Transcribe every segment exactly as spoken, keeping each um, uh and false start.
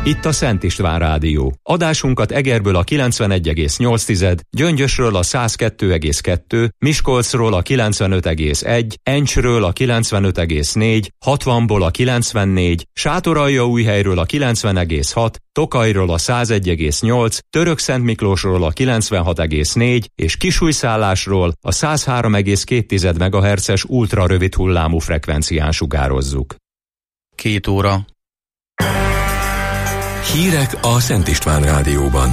Itt a Szent István Rádió. Adásunkat Egerből a kilencvenegy egész nyolc, Gyöngyösről a száz kettő egész kettő, Miskolcról a kilencvenöt egész egy, Encsről a kilencvenöt egész négy, hatvanból a kilencvennégy, Sátoraljaújhelyről a kilencven egész hat, Tokajról a száz egy egész nyolc, Törökszentmiklósról a kilencvenhat egész négy és Kisújszállásról a száz három egész két megahertzes ultra rövid hullámú frekvencián sugározzuk. Két óra. Hírek a Szent István Rádióban.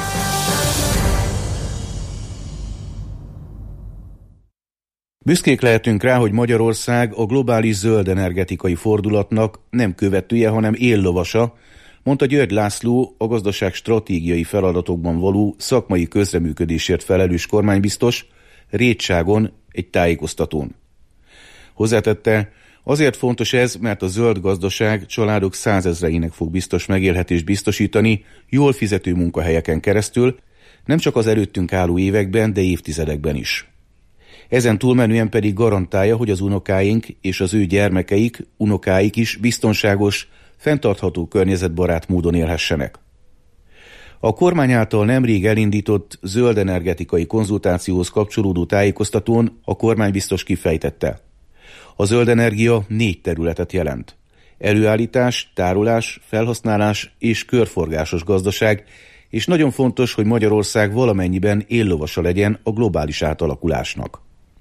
Büszkék lehetünk rá, hogy Magyarország a globális zöld energetikai fordulatnak nem követője, hanem éllovasa, mondta György László, a gazdaság stratégiai feladatokban való szakmai közreműködésért felelős kormánybiztos Rétságon egy tájékoztatón. Hozzátette, azért fontos ez, mert a zöld gazdaság családok százezreinek fog biztos megélhetést biztosítani jól fizető munkahelyeken keresztül, nem csak az előttünk álló években, de évtizedekben is. Ezen túlmenően pedig garantálja, hogy az unokáink és az ő gyermekeik, unokáik is biztonságos, fenntartható környezetbarát módon élhessenek. A kormány által nemrég elindított zöld energetikai konzultációhoz kapcsolódó tájékoztatón a kormánybiztos kifejtette. A zöld energia négy területet jelent. Előállítás, tárolás, felhasználás és körforgásos gazdaság, és nagyon fontos, hogy Magyarország valamennyiben éllovasa legyen a globális átalakulásnak.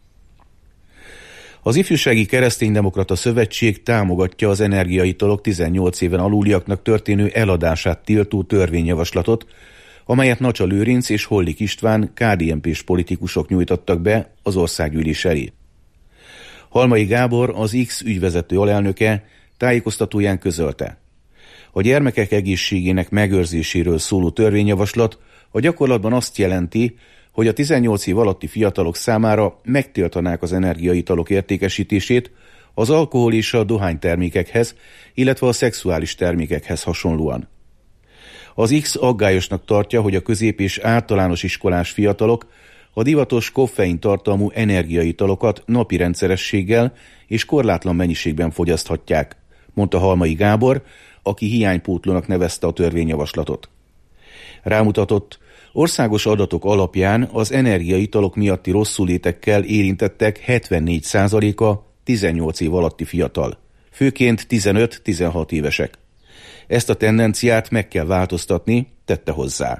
Az Ifjúsági Kereszténydemokrata Szövetség támogatja az energiaitalok tizennyolc éven aluliaknak történő eladását tiltó törvényjavaslatot, amelyet Nacsa Lőrinc és Hollik István ká dé en pés politikusok nyújtottak be az országgyűlés elé. Halmai Gábor, az X ügyvezető alelnöke tájékoztatóján közölte. A gyermekek egészségének megőrzéséről szóló törvényjavaslat a gyakorlatban azt jelenti, hogy a tizennyolc év alatti fiatalok számára megtiltanák az energiaitalok értékesítését az alkohol és a dohánytermékekhez, illetve a szexuális termékekhez hasonlóan. Az X aggályosnak tartja, hogy a közép- és általános iskolás fiatalok a divatos koffein tartalmú energiaitalokat napi rendszerességgel és korlátlan mennyiségben fogyaszthatják, mondta Halmai Gábor, aki hiánypótlónak nevezte a törvényjavaslatot. Rámutatott, országos adatok alapján az energiaitalok miatti rosszulétekkel érintettek hetvennégy százaléka tizennyolc év alatti fiatal, főként tizenöt-tizenhat évesek. Ezt a tendenciát meg kell változtatni, tette hozzá.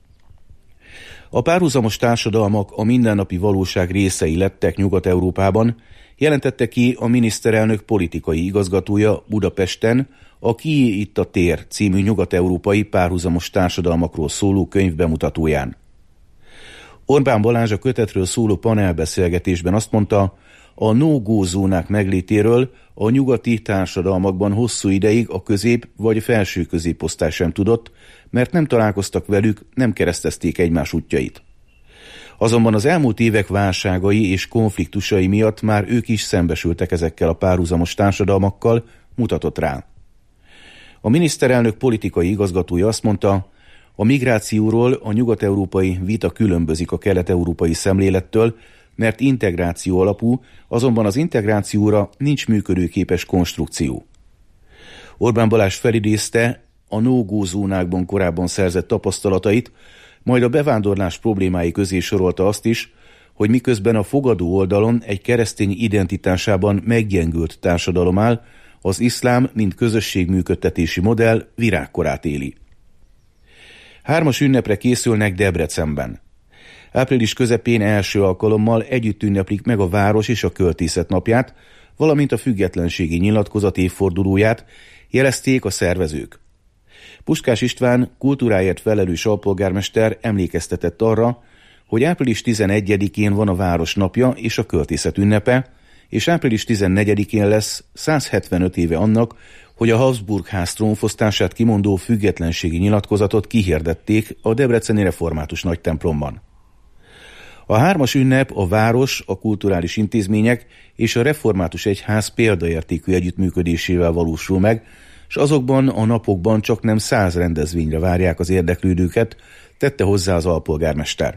A párhuzamos társadalmak a mindennapi valóság részei lettek Nyugat-Európában, jelentette ki a miniszterelnök politikai igazgatója Budapesten a Kié itt a tér című nyugat-európai párhuzamos társadalmakról szóló könyv bemutatóján. Orbán Balázs a kötetről szóló panelbeszélgetésben azt mondta, a no-go zónák meglétéről a nyugati társadalmakban hosszú ideig a közép vagy felső középosztály sem tudott, mert nem találkoztak velük, nem keresztezték egymás útjait. Azonban az elmúlt évek válságai és konfliktusai miatt már ők is szembesültek ezekkel a párhuzamos társadalmakkal, mutatott rá. A miniszterelnök politikai igazgatója azt mondta, a migrációról a nyugat-európai vita különbözik a kelet-európai szemlélettől, mert integráció alapú, azonban az integrációra nincs működőképes konstrukció. Orbán Balázs felidézte a no-go zónákban korábban szerzett tapasztalatait, majd a bevándorlás problémái közé sorolta azt is, hogy miközben a fogadó oldalon egy keresztény identitásában meggyengült társadalom áll, az iszlám, mint közösségműködtetési modell virágkorát éli. Hármas ünnepre készülnek Debrecenben. Április közepén első alkalommal együtt ünneplik meg a város és a költészet napját, valamint a függetlenségi nyilatkozat évfordulóját, jelezték a szervezők. Puskás István kultúráért felelős alpolgármester emlékeztetett arra, hogy április tizenegyedikén van a város napja és a költészet ünnepe, és április tizennegyedikén lesz száz hetvenöt éve annak, hogy a Habsburg ház trónfosztását kimondó függetlenségi nyilatkozatot kihirdették a debreceni református nagytemplomban. A hármas ünnep a város, a kulturális intézmények és a református egyház példaértékű együttműködésével valósul meg, s azokban a napokban csak nem száz rendezvényre várják az érdeklődőket, tette hozzá az alpolgármester.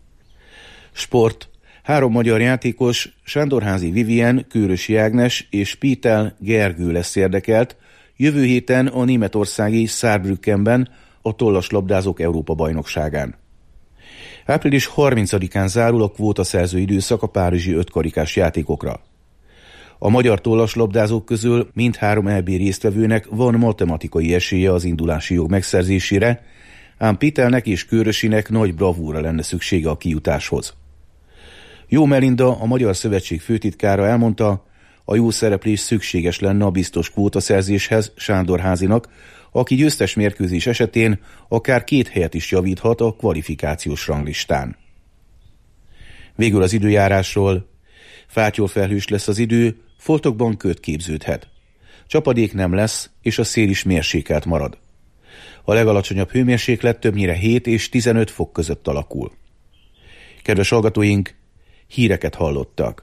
Sport. Három magyar játékos, Sándorházi Vivien, Kőrösi Ágnes és Pítel Gergő lesz érdekelt, Jövő héten a németországi Saarbrückenben a tollaslabdázók Európa-bajnokságán. április harmincadikán zárul a kvótaszerző időszak a párizsi ötkarikás játékokra. A magyar tollaslabdázók közül mindhárom é bé résztvevőnek van matematikai esélye az indulási jog megszerzésére, ám Pitelnek és Kőrösinek nagy bravúra lenne szüksége a kijutáshoz. Jó Melinda, a Magyar Szövetség főtitkára elmondta, a jó szereplés szükséges lenne a biztos kvótaszerzéshez Sándor Házinak, aki győztes mérkőzés esetén akár két helyet is javíthat a kvalifikációs ranglistán. Végül az időjárásról. Fátyolfelhős lesz az idő, foltokban köd képződhet. Csapadék nem lesz, és a szél is mérsékelt marad. A legalacsonyabb hőmérséklet többnyire hét és tizenöt fok között alakul. Kedves hallgatóink, híreket hallottak.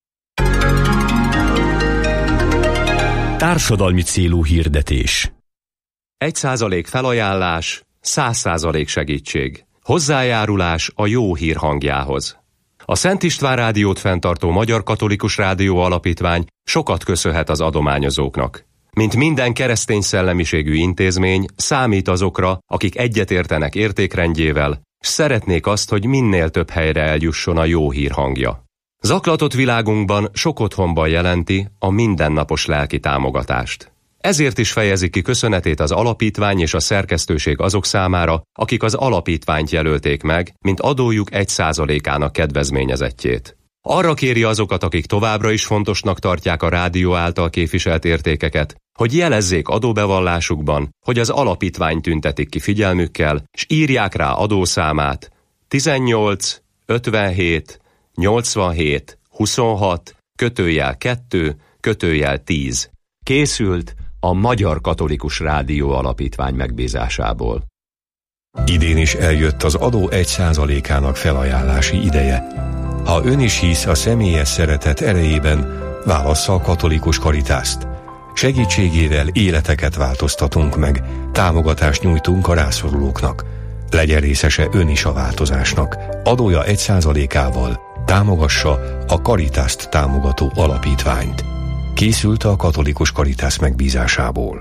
Társadalmi célú hirdetés. Egy százalék felajánlás, száz százalék segítség. Hozzájárulás a jó hír hangjához. A Szent István Rádiót fenntartó Magyar Katolikus Rádió Alapítvány sokat köszönhet az adományozóknak. Mint minden keresztény szellemiségű intézmény, számít azokra, akik egyetértenek értékrendjével, s szeretnék azt, hogy minél több helyre eljusson a jó hír hangja. Zaklatott világunkban sok otthonban jelenti a mindennapos lelki támogatást. Ezért is fejezi ki köszönetét az alapítvány és a szerkesztőség azok számára, akik az alapítványt jelölték meg, mint adójuk egy százalékának kedvezményezettjét. Arra kéri azokat, akik továbbra is fontosnak tartják a rádió által képviselt értékeket, hogy jelezzék adóbevallásukban, hogy az alapítvány tüntetik ki figyelmükkel, s írják rá adószámát tizennyolc ötvenhét nyolcvanhét huszonhat kötőjel kettő kötőjel tíz. Készült a Magyar Katolikus Rádió Alapítvány megbízásából. Idén is eljött az adó egy százalékának felajánlási ideje. Ha ön is hisz a személyes szeretet erejében, válassza a Katolikus Karitást. Segítségével életeket változtatunk meg, támogatást nyújtunk a rászorulóknak. Legyen részese ön is a változásnak. Adója egy százalékával támogassa a Karitást támogató alapítványt. Készült a Katolikus Karitász megbízásából.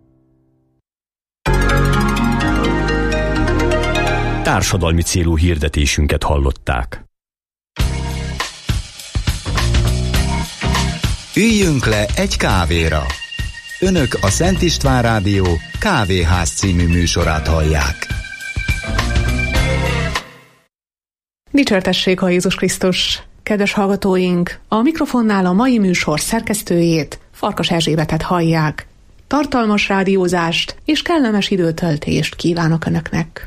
Társadalmi célú hirdetésünket hallották. Üljünk le egy kávéra! Önök a Szent István Rádió Kávéház című műsorát hallják. Dicsértessék a Jézus Krisztus! Kedves hallgatóink, a mikrofonnál a mai műsor szerkesztőjét, Farkas Erzsébetet hallják. Tartalmas rádiózást és kellemes időtöltést kívánok Önöknek.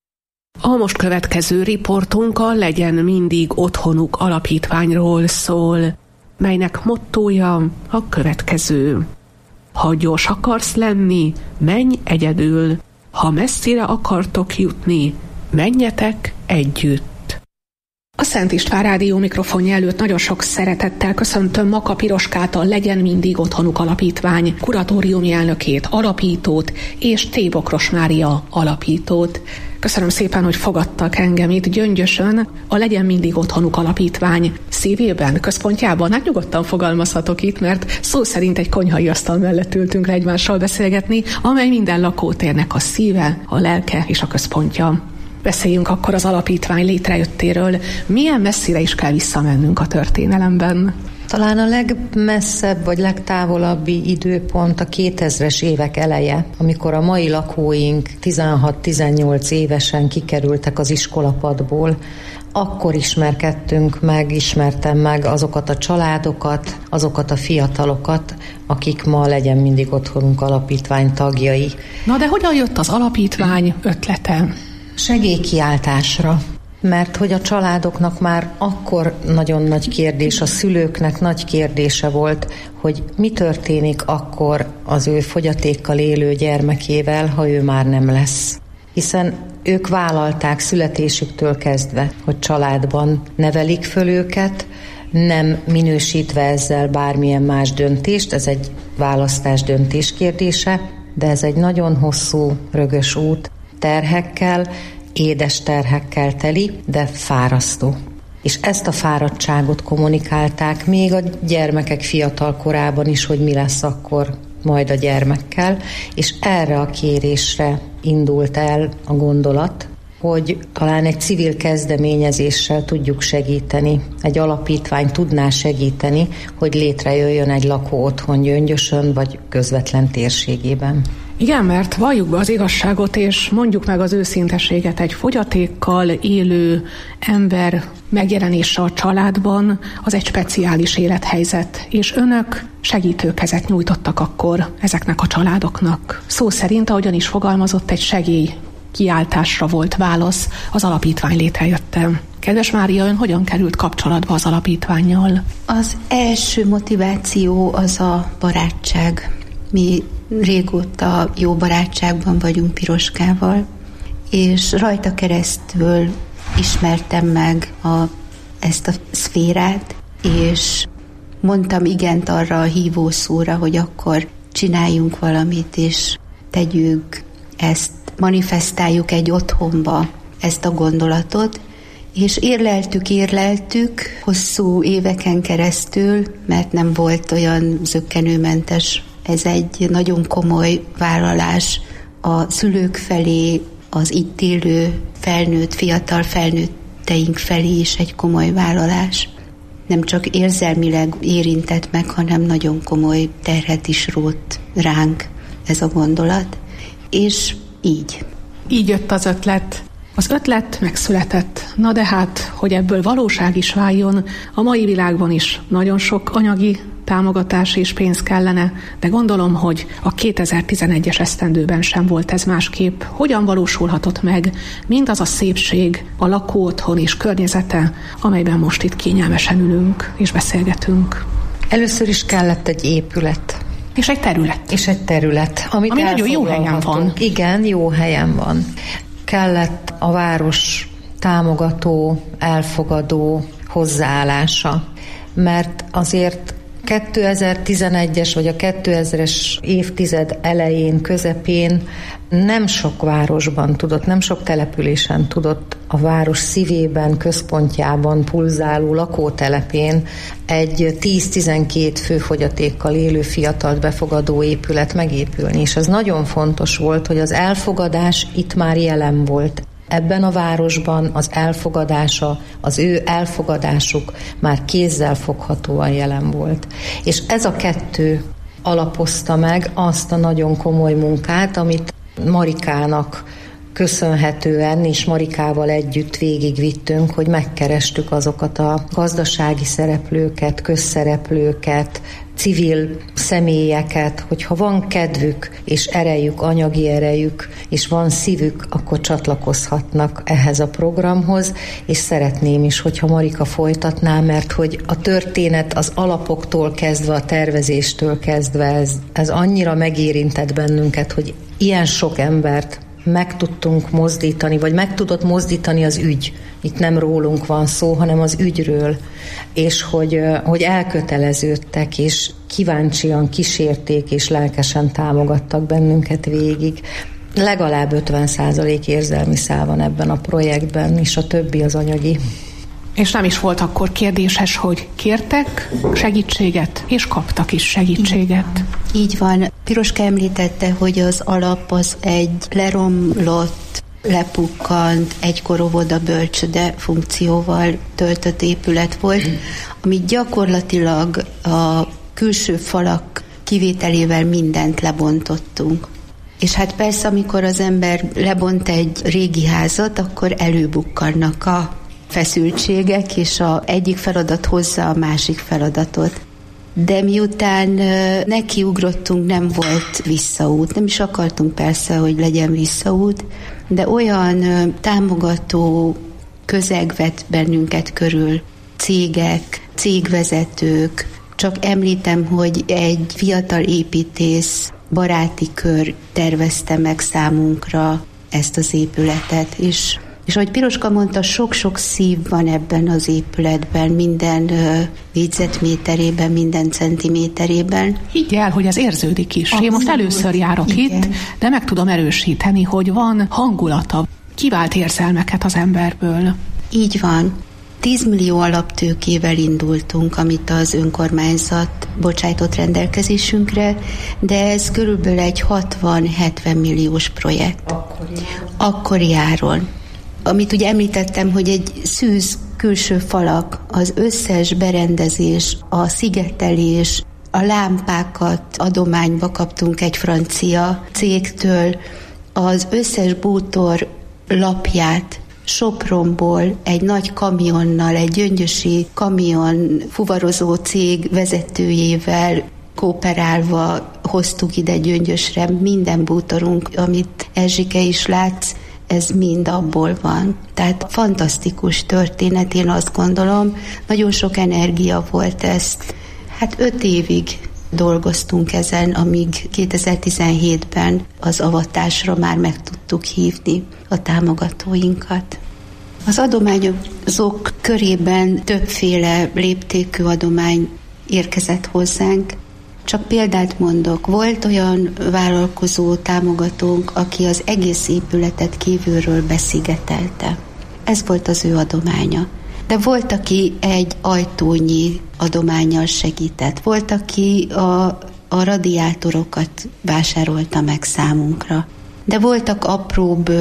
A most következő riportunk a Legyen mindig otthonuk alapítványról szól, melynek mottója a következő. Ha gyors akarsz lenni, menj egyedül. Ha messzire akartok jutni, menjetek együtt. A Szent István Rádió mikrofonja előtt nagyon sok szeretettel köszöntöm Maka Piroskát, a Legyen mindig otthonuk alapítvány kuratóriumi elnökét, alapítót, és T. Bokros Mária alapítót. Köszönöm szépen, hogy fogadtak engem itt Gyöngyösön, a Legyen mindig otthonuk alapítvány szívében, központjában. Hát nyugodtan fogalmazhatok itt, mert szó szerint egy konyhai asztal mellett ültünk le egymással beszélgetni, amely minden lakótérnek a szíve, a lelke és a központja. Beszéljünk akkor az alapítvány létrejöttéről. Milyen messzire is kell visszamennünk a történelemben? Talán a legmesszebb vagy legtávolabbi időpont a kétezres évek eleje, amikor a mai lakóink tizenhat-tizennyolc évesen kikerültek az iskolapadból. Akkor ismerkedtünk meg, ismertem meg azokat a családokat, azokat a fiatalokat, akik ma Legyen mindig otthonunk alapítvány tagjai. Na de hogyan jött az alapítvány ötlete? Segélykiáltásra. Mert hogy a családoknak már akkor nagyon nagy kérdés, a szülőknek nagy kérdése volt, hogy mi történik akkor az ő fogyatékkal élő gyermekével, ha ő már nem lesz. Hiszen ők vállalták születésüktől kezdve, hogy családban nevelik föl őket, nem minősítve ezzel bármilyen más döntést, ez egy választás döntés kérdése, de ez egy nagyon hosszú, rögös út, terhekkel, édes terhekkel teli, de fárasztó. És ezt a fáradtságot kommunikálták még a gyermekek fiatal korában is, hogy mi lesz akkor, majd a gyermekkel, és erre a kérésre indult el a gondolat, hogy talán egy civil kezdeményezéssel tudjuk segíteni, egy alapítvány tudná segíteni, hogy létrejöjjön egy lakóotthon Gyöngyösön, vagy közvetlen térségében. Igen, mert valljuk be az igazságot, és mondjuk meg az őszinteséget, egy fogyatékkal élő ember megjelenése a családban, az egy speciális élethelyzet, és önök segítőkezet nyújtottak akkor ezeknek a családoknak. Szó szerint, ahogyan is fogalmazott, egy segély kiáltásra volt válasz az alapítvány létrejötte. Kedves Mária, ön hogyan került kapcsolatba az alapítvánnyal? Az első motiváció az a barátság. Mi régóta jó barátságban vagyunk Piroskával, és rajta keresztül ismertem meg a, ezt a szférát, és mondtam igent arra a hívószóra, hogy akkor csináljunk valamit, és tegyük ezt, manifestáljuk egy otthonba ezt a gondolatot, és érleltük, érleltük hosszú éveken keresztül, mert nem volt olyan zökkenőmentes. Ez egy nagyon komoly vállalás a szülők felé, az itt élő felnőtt, fiatal felnőtteink felé is egy komoly vállalás. Nem csak érzelmileg érintett meg, hanem nagyon komoly terhet is rótt ránk ez a gondolat. És így. Így jött az ötlet. Az ötlet megszületett. Na de hát, hogy ebből valóság is váljon, a mai világban is nagyon sok anyagi támogatás és pénz kellene, de gondolom, hogy a kétezer-tizenegyes esztendőben sem volt ez másképp. Hogyan valósulhatott meg mindaz a szépség, a lakóotthon és környezete, amelyben most itt kényelmesen ülünk és beszélgetünk? Először is kellett egy épület. És egy terület. És egy terület. Amit Ami nagyon jó helyen van. Igen, jó helyen van. Kellett a város támogató, elfogadó hozzáállása, mert azért kétezer-tizenegyes vagy a kétezres évtized elején, közepén nem sok városban tudott, nem sok településen tudott a város szívében, központjában, pulzáló lakótelepén egy tíz-tizenkét fő fogyatékkal élő fiatalt befogadó épület megépülni. És ez nagyon fontos volt, hogy az elfogadás itt már jelen volt. Ebben a városban az elfogadása, az ő elfogadásuk már kézzel foghatóan jelen volt. És ez a kettő alapozta meg azt a nagyon komoly munkát, amit Marikának köszönhetően és Marikával együtt végigvittünk, hogy megkerestük azokat a gazdasági szereplőket, közszereplőket, civil személyeket, hogyha van kedvük és erejük, anyagi erejük, és van szívük, akkor csatlakozhatnak ehhez a programhoz, és szeretném is, hogyha Marika folytatná, mert hogy a történet az alapoktól kezdve, a tervezéstől kezdve, ez, ez annyira megérintett bennünket, hogy ilyen sok embert meg tudtunk mozdítani, vagy meg tudott mozdítani az ügy. Itt nem rólunk van szó, hanem az ügyről, és hogy, hogy elköteleződtek, és kíváncsian kísérték, és lelkesen támogattak bennünket végig. Legalább ötven százalék érzelmi szál van ebben a projektben, és a többi az anyagi. És nem is volt akkor kérdéses, hogy kértek segítséget, és kaptak is segítséget. Így van. Piroska említette, hogy az alap az egy leromlott, lepukkant, egykor óvoda bölcsöde funkcióval töltött épület volt, amit gyakorlatilag a külső falak kivételével mindent lebontottunk. És hát persze, amikor az ember lebont egy régi házat, akkor előbukkannak a feszültségek, és a egyik feladat hozza a másik feladatot. De miután nekiugrottunk, nem volt visszaút. Nem is akartunk persze, hogy legyen visszaút, de olyan támogató közeg vett bennünket körül, cégek, cégvezetők. Csak említem, hogy egy fiatal építész baráti kör tervezte meg számunkra ezt az épületet, és És ahogy Piroska mondta, sok-sok szív van ebben az épületben, minden uh, négyzetméterében, minden centiméterében. Higgy el, hogy ez érződik is. Abszolút. Én most először járok Igen. itt, de meg tudom erősíteni, hogy van hangulata, kivált érzelmeket az emberből. Így van. tíz millió alaptőkével indultunk, amit az önkormányzat bocsájtott rendelkezésünkre, de ez körülbelül egy hatvan-hetven milliós projekt. Akkori áron. Amit ugye említettem, hogy egy szűz külső falak, az összes berendezés, a szigetelés, a lámpákat adományba kaptunk egy francia cégtől, az összes bútor lapját Sopronból egy nagy kamionnal, egy gyöngyösi kamion fuvarozó cég vezetőjével kooperálva hoztuk ide Gyöngyösre. Minden bútorunk, amit Erzsike is látsz, ez mind abból van. Tehát fantasztikus történet, én azt gondolom. Nagyon sok energia volt ezt. Hát öt évig dolgoztunk ezen, amíg kétezer-tizenhétben az avatásra már meg tudtuk hívni a támogatóinkat. Az adományozók körében többféle léptékű adomány érkezett hozzánk. Csak példát mondok, volt olyan vállalkozó támogatónk, aki az egész épületet kívülről beszigetelte. Ez volt az ő adománya. De volt, aki egy ajtónyi adománnyal segített. Volt, aki a, a radiátorokat vásárolta meg számunkra. De voltak apróbb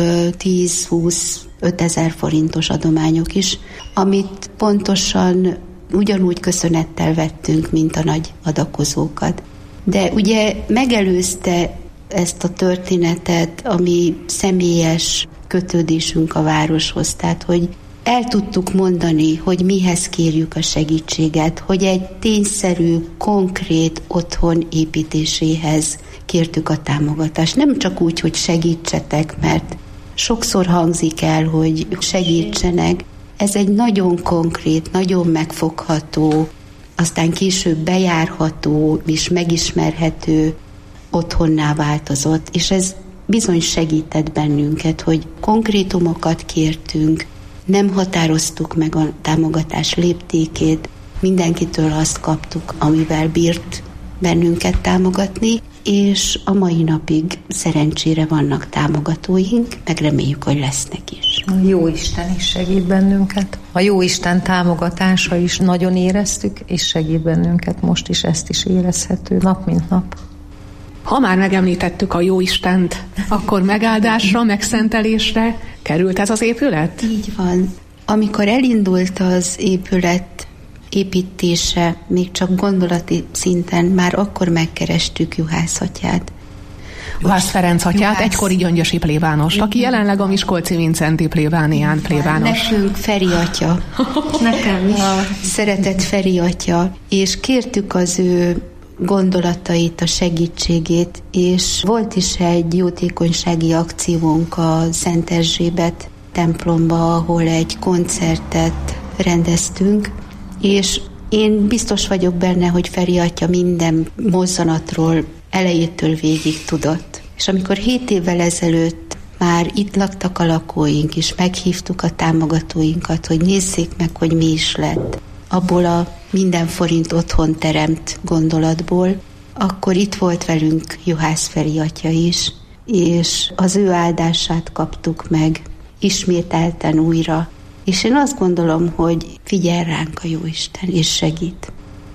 tíz-húsz-öt ezer forintos adományok is, amit pontosan ugyanúgy köszönettel vettünk, mint a nagy adakozókat. De ugye megelőzte ezt a történetet, ami személyes kötődésünk a városhoz, tehát hogy el tudtuk mondani, hogy mihez kérjük a segítséget, hogy egy tényszerű, konkrét otthon építéséhez kértük a támogatást. Nem csak úgy, hogy segítsetek, mert sokszor hangzik el, hogy segítsenek. Ez egy nagyon konkrét, nagyon megfogható, aztán később bejárható és megismerhető otthonná változott, és ez bizony segített bennünket, hogy konkrétumokat kértünk, nem határoztuk meg a támogatás léptékét, mindenkitől azt kaptuk, amivel bírt bennünket támogatni, és a mai napig szerencsére vannak támogatóink, meg reméljük, hogy lesznek is. A Jóisten is segít bennünket. A Jóisten támogatása is nagyon éreztük, és segít bennünket. Most is ezt is érezhető nap, mint nap. Ha már megemlítettük a Jóistent, akkor megáldásra, megszentelésre került ez az épület? Így van. Amikor elindult az épület építése, még csak gondolati szinten, már akkor megkerestük Juhász atyát. Juhász Ferenc atyát, Juhász... egykori gyöngyösi plébánost, aki jelenleg a Miskolci Vincenti plébánián plébános. Nekünk Feri atya. Nekem is. A szeretett Feri atya, és kértük az ő gondolatait, a segítségét, és volt is egy jótékonysági akciónk a Szent Erzsébet templomba, ahol egy koncertet rendeztünk, és én biztos vagyok benne, hogy Feri atya minden mozzanatról elejétől végig tudott. És amikor hét évvel ezelőtt már itt laktak a lakóink, és meghívtuk a támogatóinkat, hogy nézzék meg, hogy mi is lett abból a minden forint otthon teremt gondolatból, akkor itt volt velünk Juhász Feri atya is, és az ő áldását kaptuk meg ismételten újra. És én azt gondolom, hogy figyel ránk a Jóisten, és segít.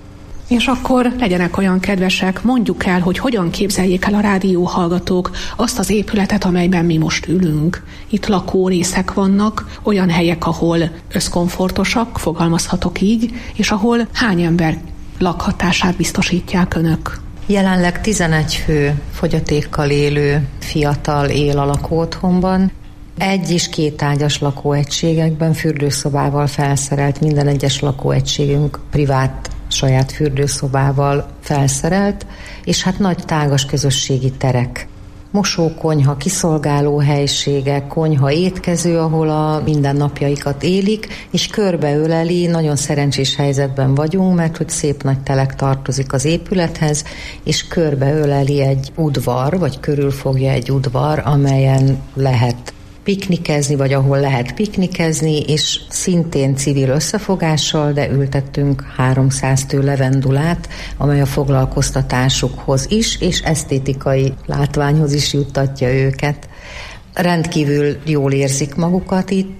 És akkor legyenek olyan kedvesek, mondjuk el, hogy hogyan képzeljék el a rádióhallgatók azt az épületet, amelyben mi most ülünk. Itt lakórészek vannak, olyan helyek, ahol összkomfortosak, fogalmazhatok így, és ahol hány ember lakhatását biztosítják önök? Jelenleg tizenegy fő fogyatékkal élő fiatal él a lakóotthonban. Egy és két ágyas lakóegységekben fürdőszobával felszerelt, minden egyes lakóegységünk privát saját fürdőszobával felszerelt, és hát nagy tágas közösségi terek. Mosókonyha, kiszolgáló helységek, konyha, étkező, ahol a mindennapjaikat élik, és körbeöleli, nagyon szerencsés helyzetben vagyunk, mert hogy szép nagy telek tartozik az épülethez, és körbeöleli egy udvar, vagy körülfogja egy udvar, amelyen lehet piknikezni, vagy ahol lehet piknikezni, és szintén civil összefogással, de ültettünk háromszáz tő levendulát, amely a foglalkoztatásukhoz is, és esztétikai látványhoz is juttatja őket. Rendkívül jól érzik magukat itt,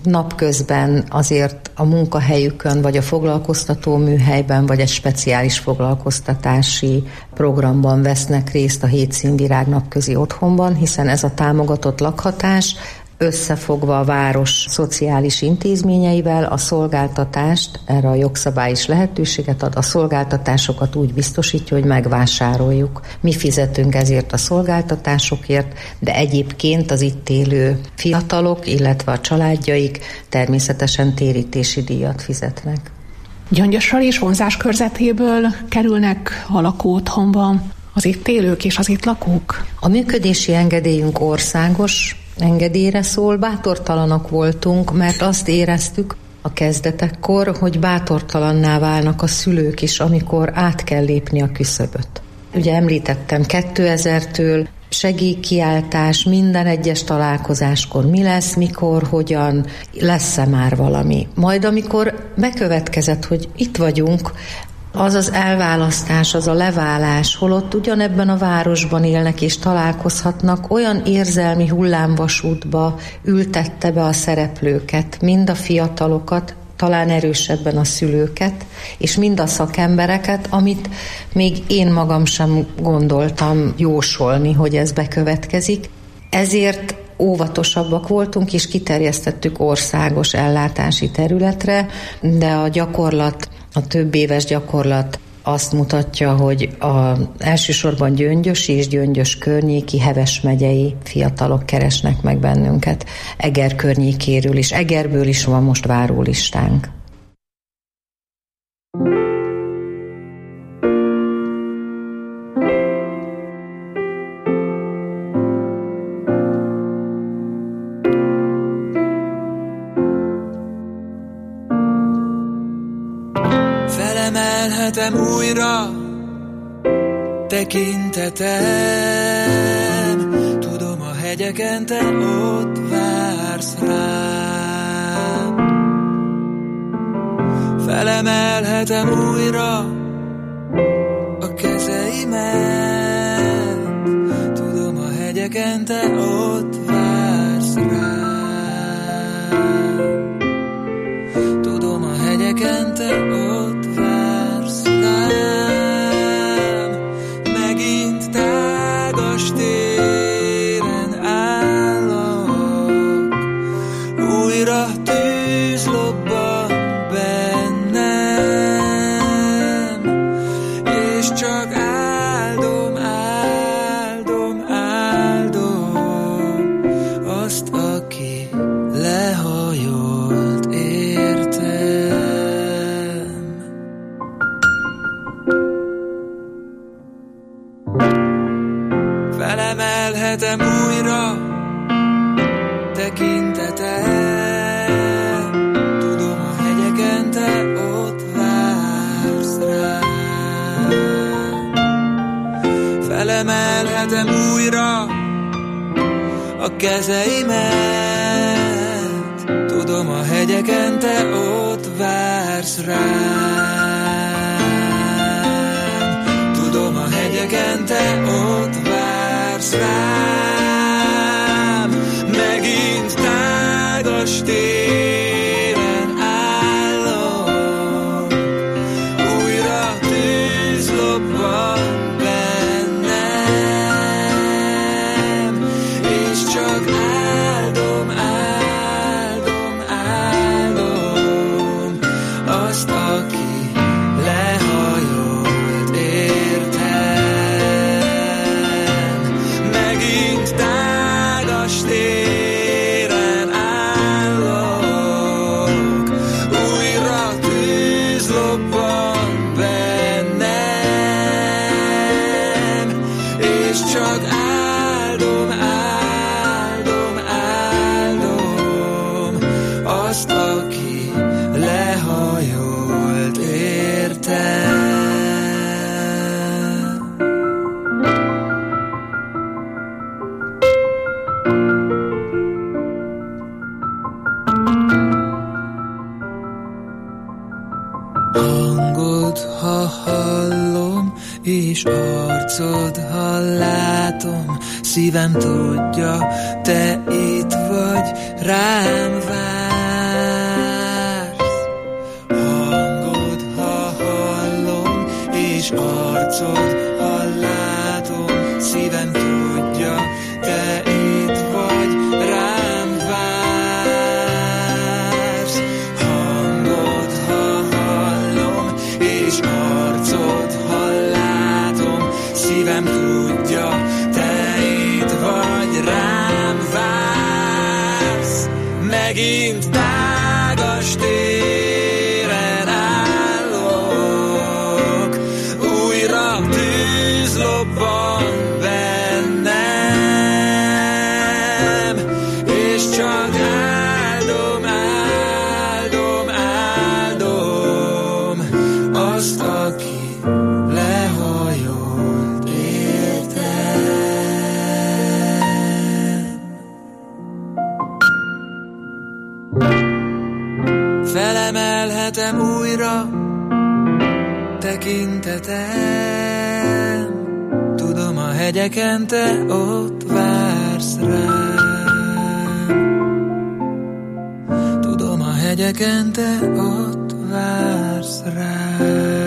napközben azért a munkahelyükön, vagy a foglalkoztató műhelyben, vagy egy speciális foglalkoztatási programban vesznek részt a Hét Színvirág napközi otthonban, hiszen ez a támogatott lakhatás összefogva a város szociális intézményeivel a szolgáltatást, erre a jogszabály is lehetőséget ad, a szolgáltatásokat úgy biztosítja, hogy megvásároljuk. Mi fizetünk ezért a szolgáltatásokért, de egyébként az itt élő fiatalok, illetve a családjaik természetesen térítési díjat fizetnek. Gyöngyösről és vonzás körzetéből kerülnek a lakóotthonba az itt élők és az itt lakók? A működési engedélyünk országos engedélyre szól, bátortalanak voltunk, mert azt éreztük a kezdetekkor, hogy bátortalanná válnak a szülők is, amikor át kell lépni a küszöböt. Ugye említettem kétezertől segélykiáltás minden egyes találkozáskor, mi lesz, mikor, hogyan, lesz-e már valami. Majd amikor bekövetkezett, hogy itt vagyunk, az az elválasztás, az a leválás, holott ugyanebben a városban élnek és találkozhatnak, olyan érzelmi hullámvasútba ültette be a szereplőket, mind a fiatalokat, talán erősebben a szülőket, és mind a szakembereket, amit még én magam sem gondoltam jósolni, hogy ez bekövetkezik. Ezért óvatosabbak voltunk, és kiterjesztettük országos ellátási területre, de a gyakorlat, a több éves gyakorlat azt mutatja, hogy a, elsősorban Gyöngyösi és Gyöngyös környéki Heves megyei fiatalok keresnek meg bennünket. Eger környékéről is, Egerből is van most várólistánk. Felemelhetem újra tekintetem, tudom a hegyeken te ott vársz rám. Felemelhetem újra a kezeimet, tudom a hegyeken te ott vársz rám. Tudom a hegyeken te ott vársz rám. Megint tágas téren állok, újra tűz lobban bennem, és csak áldom, áldom, áldom azt, aki lehajolt értem. Felemelhetem újra tekintetem, tudom a hegyeken te ott vársz rám. Felemelhetem újra a kezeimet, tudom a hegyeken te ott vársz rám. Tudom a hegyeken te ott vársz rám. Megint tágas téren állok, újra tűz lobban bennem, és csak áldom, áldom, áldom azt, aki lehajolt értem. Megint tágas téren állok, újra tűz lobban bennem, és csak áldom, áldom, áldom azt, aki lehajolt értem. Hangod, ha hallom, és arcod, ha látom, szívem tudja, te itt vagy, rám vársz. és arcod, ha látom, szívem tudja, te itt vagy, rám vársz. Hangod, ha hallom, és arcod, ha látom, szívem tudja, te itt vagy, rám vársz. Megint tágas téren állok, újra tűz lobban bennem, és csak áldom, áldom, áldom azt, aki lehajolt értem. Felemelhetem újra tekintetem, tudom, a hegyeken te ott vársz rám. Tudom, a hegyeken te ott vársz rám.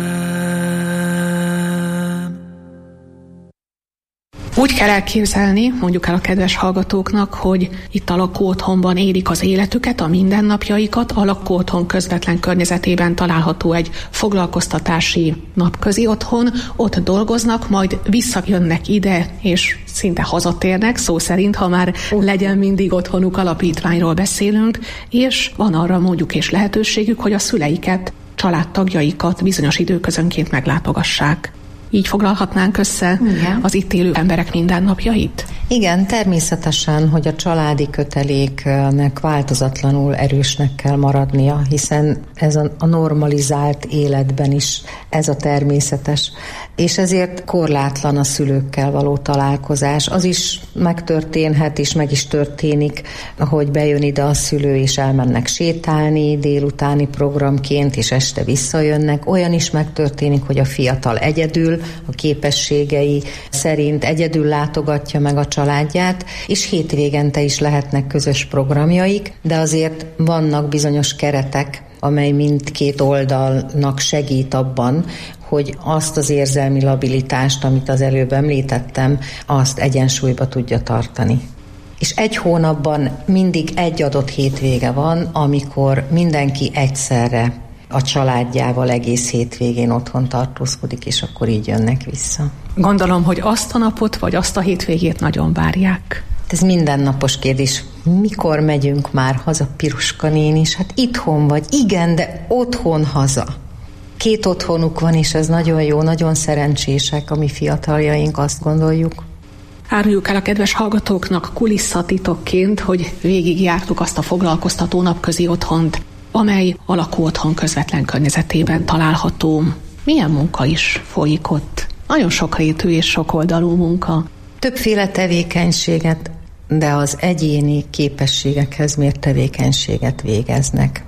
Úgy kell elképzelni, mondjuk el a kedves hallgatóknak, hogy itt a lakóotthonban élik az életüket, a mindennapjaikat, a lakóotthon közvetlen környezetében található egy foglalkoztatási napközi otthon, ott dolgoznak, majd visszajönnek ide, és szinte hazatérnek, szó szerint, ha már legyen mindig otthonuk alapítványról beszélünk, és van arra mondjuk és lehetőségük, hogy a szüleiket, családtagjaikat bizonyos időközönként meglátogassák. Így foglalhatnánk össze igen. az itt élő emberek mindennapjait? Igen, természetesen, hogy a családi köteléknek változatlanul erősnek kell maradnia, hiszen ez a normalizált életben is ez a természetes. És ezért korlátlan a szülőkkel való találkozás. Az is megtörténhet, és meg is történik, hogy bejön ide a szülő, és elmennek sétálni délutáni programként, és este visszajönnek. Olyan is megtörténik, hogy a fiatal egyedül, a képességei szerint egyedül látogatja meg a családját, és hétvégente is lehetnek közös programjaik, de azért vannak bizonyos keretek, amely mindkét oldalnak segít abban, hogy azt az érzelmi labilitást, amit az előbb említettem, azt egyensúlyba tudja tartani. És egy hónapban mindig egy adott hétvége van, amikor mindenki egyszerre a családjával egész hétvégén otthon tartózkodik, és akkor így jönnek vissza. Gondolom, hogy azt a napot, vagy azt a hétvégét nagyon várják. Ez mindennapos kérdés. Mikor megyünk már haza, Piroska néni? És hát itthon vagy. Igen, de otthon haza. Két otthonuk van, és ez nagyon jó, nagyon szerencsések a mi fiataljaink, azt gondoljuk. Áruljuk el a kedves hallgatóknak kulisszatitokként, hogy végigjártuk azt a foglalkoztató napközi otthont, amely a lakóotthon közvetlen környezetében található. Milyen munka is folyik ott? Nagyon sokrétű és sokoldalú munka. Többféle tevékenységet, de az egyéni képességekhez mért tevékenységet végeznek.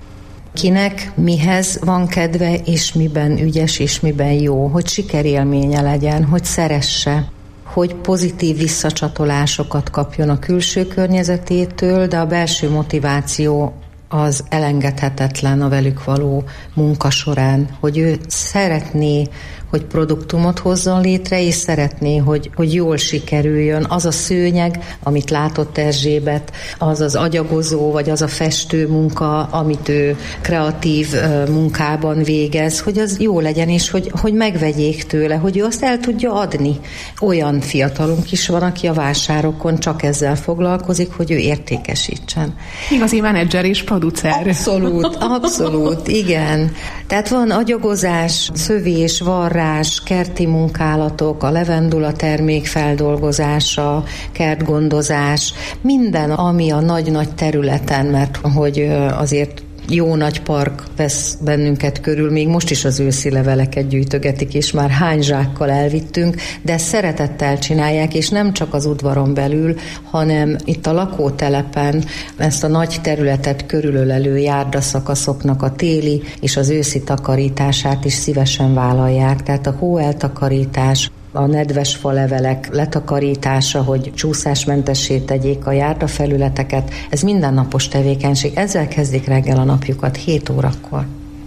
Kinek mihez van kedve, és miben ügyes, és miben jó, hogy sikerélménye legyen, hogy szeresse, hogy pozitív visszacsatolásokat kapjon a külső környezetétől, de a belső motiváció az elengedhetetlen a velük való munka során, hogy ő szeretné, hogy produktumot hozzon létre, és szeretné, hogy, hogy jól sikerüljön. Az a szőnyeg, amit látott Erzsébet, az az agyagozó, vagy az a festő munka, amit ő kreatív munkában végez, hogy az jó legyen, és hogy, hogy megvegyék tőle, hogy ő azt el tudja adni. Olyan fiatalunk is van, aki a vásárokon csak ezzel foglalkozik, hogy ő értékesítsen. Igazi menedzser és producer. Abszolút, abszolút, igen. Tehát van agyagozás, szövés, varrás, kerti munkálatok, a levendula termék feldolgozása, kertgondozás, minden, ami a nagy-nagy területen, mert hogy azért jó nagy park vesz bennünket körül, még most is az őszi leveleket gyűjtögetik, és már hány zsákkal elvittünk, de szeretettel csinálják, és nem csak az udvaron belül, hanem itt a lakótelepen ezt a nagy területet körülölelő járdaszakaszoknak a téli és az őszi takarítását is szívesen vállalják. Tehát a hóeltakarítás, a nedves falevelek letakarítása, hogy csúszásmentessé tegyék a járdafelületeket, ez mindennapos tevékenység. Ezzel kezdik reggel a napjukat hét órakor.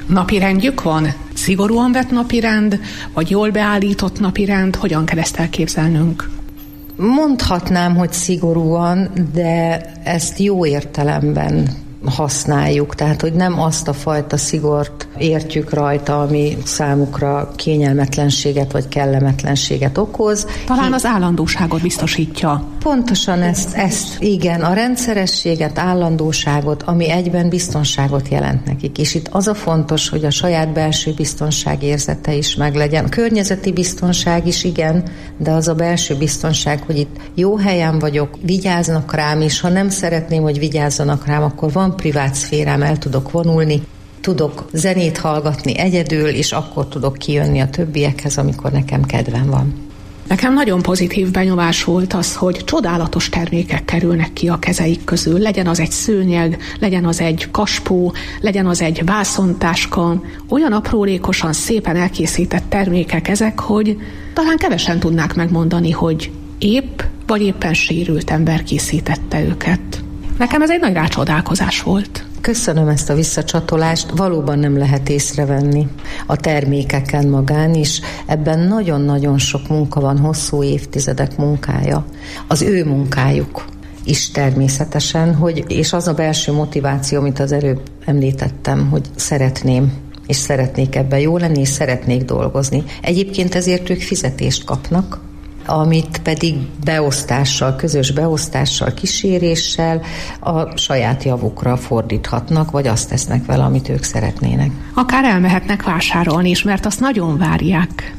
Napirendjük van? Szigorúan vett napirend, vagy jól beállított napirend? Hogyan kell ezt elképzelnünk? Mondhatnám, hogy szigorúan, de ezt jó értelemben használjuk, tehát hogy nem azt a fajta szigort értjük rajta, ami számukra kényelmetlenséget vagy kellemetlenséget okoz. Talán az állandóságot biztosítja. Pontosan ezt, ezt, igen, a rendszerességet, állandóságot, ami egyben biztonságot jelent nekik. És itt az a fontos, hogy a saját belső biztonság érzete is meglegyen. A környezeti biztonság is, igen, de az a belső biztonság, hogy itt jó helyen vagyok, vigyáznak rám, és ha nem szeretném, hogy vigyázzanak rám, akkor van privát szférám, el tudok vonulni, tudok zenét hallgatni egyedül, és akkor tudok kijönni a többiekhez, amikor nekem kedvem van. Nekem nagyon pozitív benyomás volt az, hogy csodálatos termékek kerülnek ki a kezeik közül. Legyen az egy szőnyeg, legyen az egy kaspó, legyen az egy vászontáska. Olyan aprólékosan szépen elkészített termékek ezek, hogy talán kevesen tudnák megmondani, hogy épp vagy éppen sérült ember készítette őket. Nekem ez egy nagy rácsodálkozás volt. Köszönöm ezt a visszacsatolást, valóban nem lehet észrevenni a termékeken magán is. Ebben nagyon-nagyon sok munka van, hosszú évtizedek munkája. Az ő munkájuk is természetesen, hogy, és az a belső motiváció, amit az előbb említettem, hogy szeretném, és szeretnék ebben jó lenni, és szeretnék dolgozni. Egyébként ezért ők fizetést kapnak, amit pedig beosztással, közös beosztással, kíséréssel a saját javukra fordíthatnak, vagy azt tesznek vele, amit ők szeretnének. Akár elmehetnek vásárolni is, mert azt nagyon várják.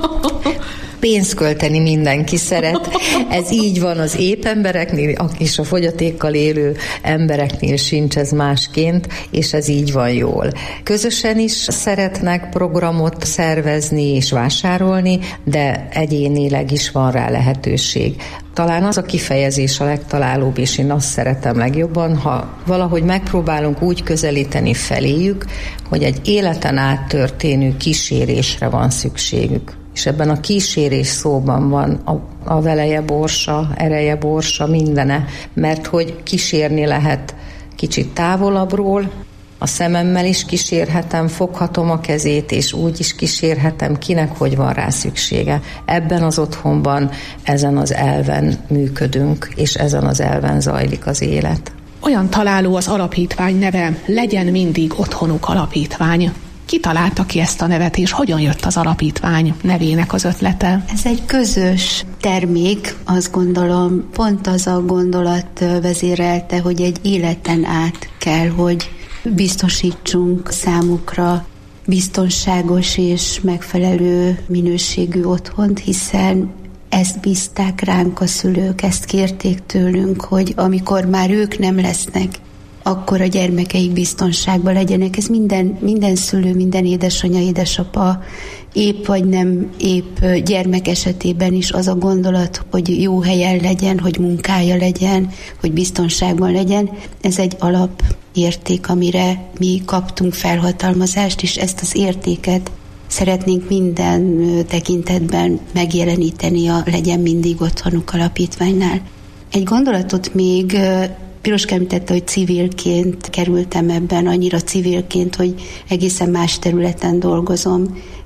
Pénzt költeni mindenki szeret. Ez így van az ép embereknél, és a fogyatékkal élő embereknél sincs ez másként, és ez így van jól. Közösen is szeretnek programot szervezni és vásárolni, de egyénileg is van rá lehetőség. Talán az a kifejezés a legtalálóbb, és én azt szeretem legjobban, ha valahogy megpróbálunk úgy közelíteni feléjük, hogy egy életen át történő kísérésre van szükségük. És ebben a kísérés szóban van a, a veleje borsa, ereje borsa, mindene, mert hogy kísérni lehet kicsit távolabbról, a szememmel is kísérhetem, foghatom a kezét, és úgy is kísérhetem, kinek hogy van rá szüksége. Ebben az otthonban, ezen az elven működünk, és ezen az elven zajlik az élet. Olyan találó az alapítvány neve, Legyen mindig otthonuk alapítvány. Ki találta ki ezt a nevet, és hogyan jött az alapítvány nevének az ötlete? Ez egy közös termék, azt gondolom, pont az a gondolat vezérelte, hogy egy életen át kell, hogy biztosítsunk számukra biztonságos és megfelelő minőségű otthont, hiszen ezt bízták ránk a szülők, ezt kérték tőlünk, hogy amikor már ők nem lesznek, akkor a gyermekeik biztonságban legyenek. Ez minden, minden szülő, minden édesanyja, édesapa, épp vagy nem épp gyermek esetében is az a gondolat, hogy jó helyen legyen, hogy munkája legyen, hogy biztonságban legyen. Ez egy alapérték, amire mi kaptunk felhatalmazást, és ezt az értéket szeretnénk minden tekintetben megjeleníteni a Legyen mindig otthonuk alapítványnál. Egy gondolatot még Piroska említette, hogy civilként kerültem ebben, annyira civilként, hogy egészen más területen dolgozom,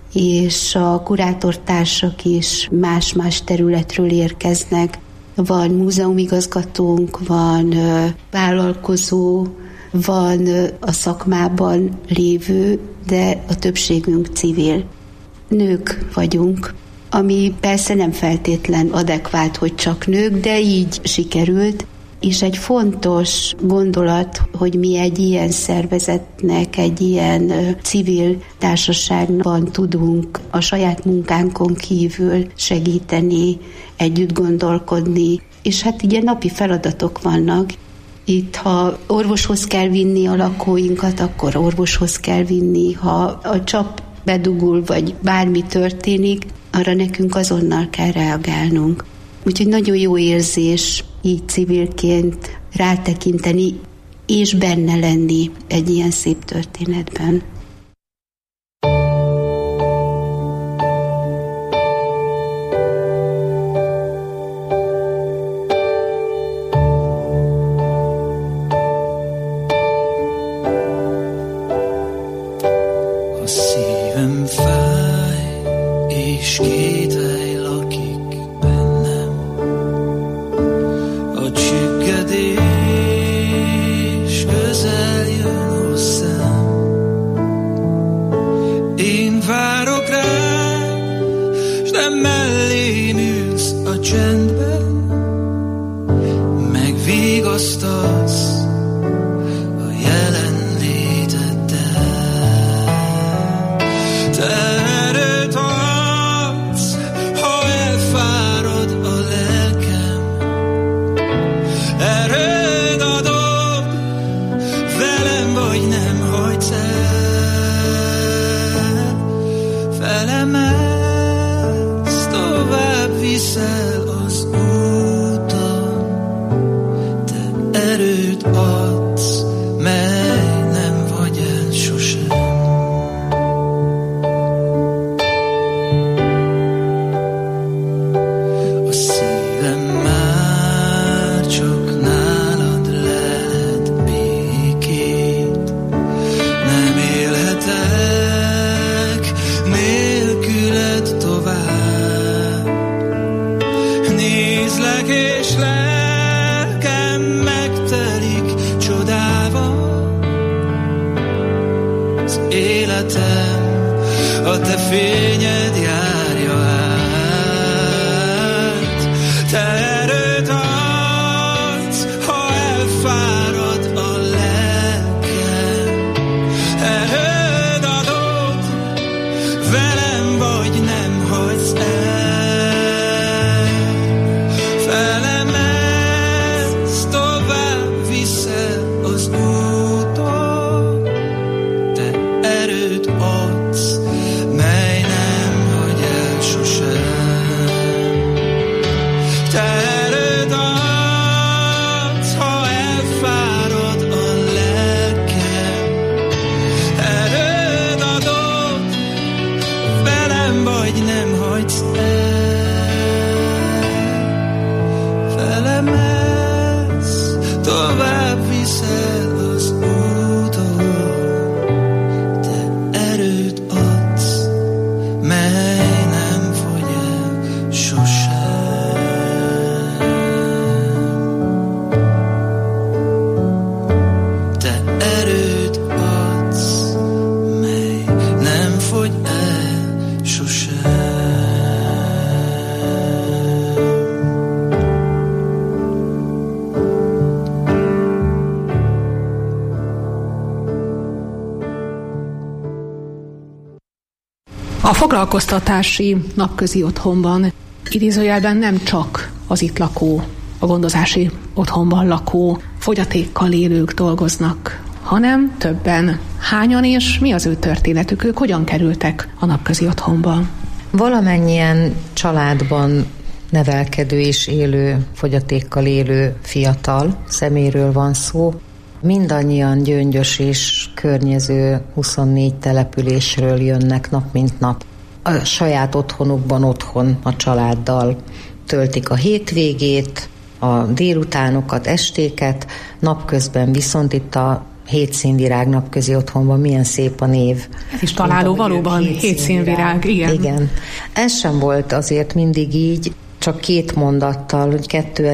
és a kurátortársak is más-más területről érkeznek. Van múzeumigazgatónk, van vállalkozó, van a szakmában lévő, de a többségünk civil. Nők vagyunk, ami persze nem feltétlen adekvát, hogy csak nők, de így sikerült. És egy fontos gondolat, hogy mi egy ilyen szervezetnek, egy ilyen civil társaságban tudunk a saját munkánkon kívül segíteni, együtt gondolkodni, és hát ilyen napi feladatok vannak. Itt, ha orvoshoz kell vinni a lakóinkat, akkor orvoshoz kell vinni, ha a csap bedugul, vagy bármi történik, arra nekünk azonnal kell reagálnunk. Úgyhogy nagyon jó érzés így civilként rátekinteni, és benne lenni egy ilyen szép történetben. kis kételj lakik bennem, a csüggedés közel jön hozzám. Én várok rád, s nem mellém ülsz a csendben, megvigasztalsz a jelenléteddel. Te erőt adsz, ha elfárad a lelkem, erőd adod, velem vagy nem hagysz el. Felemelsz, tovább viszel az úton, te erőt adsz, mely nem vagy el sosem. A szívem már csak nálad lelhet békét, nem élhetek nélküled tovább. Nézlek és lelkem megtelik csodával, az életem a te fényed járja át. Te erőt adsz, ha elfárad a lelkem, erőd adod, velem vagy nem hagysz el. Felemelsz, tovább viszel az úton, te erőt adsz, mely nem hagy el sosem. Te erőt adsz, ha elfárad a lelkem, erőd adod, velem vagy nem hagysz el. Felemelsz, tovább viszel az úton, te erőt adsz, mely nem fogy el sosem. Te erőt adsz, mely nem fogy el sosem. A foglalkoztatási napközi otthonban idézőjelben nem csak az itt lakó, a gondozási otthonban lakó fogyatékkal élők dolgoznak, hanem többen. Hányan és mi az ő történetük? Ők hogyan kerültek a napközi otthonba? Valamennyien családban nevelkedő és élő, fogyatékkal élő fiatal személyről van szó. Mindannyian Gyöngyös és környező huszonnégy településről jönnek nap mint nap. A saját otthonukban otthon a családdal töltik a hétvégét, a délutánokat, estéket, napközben viszont itt a Hétszínvirág napközi otthonban milyen szép a név. És találó valóban, Hétszínvirág, igen. Igen. Ez sem volt azért mindig így, csak két mondattal, hogy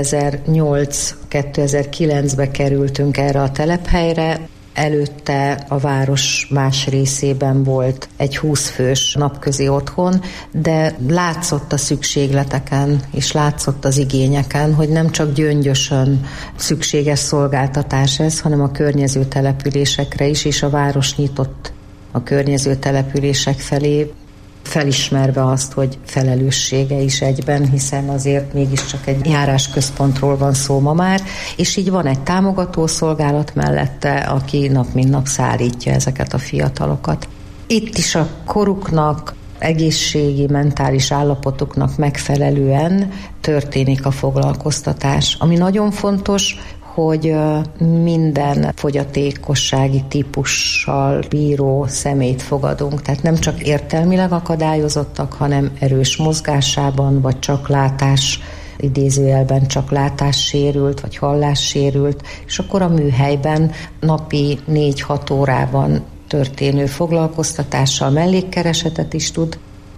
kétezer-nyolc-kétezer-kilencbe kerültünk erre a telephelyre, előtte a város más részében volt egy húsz fős napközi otthon, de látszott a szükségleteken, és látszott az igényeken, hogy nem csak Gyöngyösön szükséges szolgáltatás ez, hanem a környező településekre is, és a város nyitott a környező települések felé, felismerve azt, hogy felelőssége is egyben, hiszen azért mégiscsak egy járásközpontról van szó ma már, és így van egy támogató szolgálat mellette, aki nap mint nap szállítja ezeket a fiatalokat. Itt is a koruknak, egészségi, mentális állapotuknak megfelelően történik a foglalkoztatás. Ami nagyon fontos, hogy minden fogyatékossági típussal bíró személyt fogadunk. Tehát nem csak értelmileg akadályozottak, hanem erős mozgásában, vagy csak látás, idézőjelben csak látássérült, vagy hallássérült, és akkor a műhelyben napi négy-hat órában történő foglalkoztatással mellékkeresetet is tud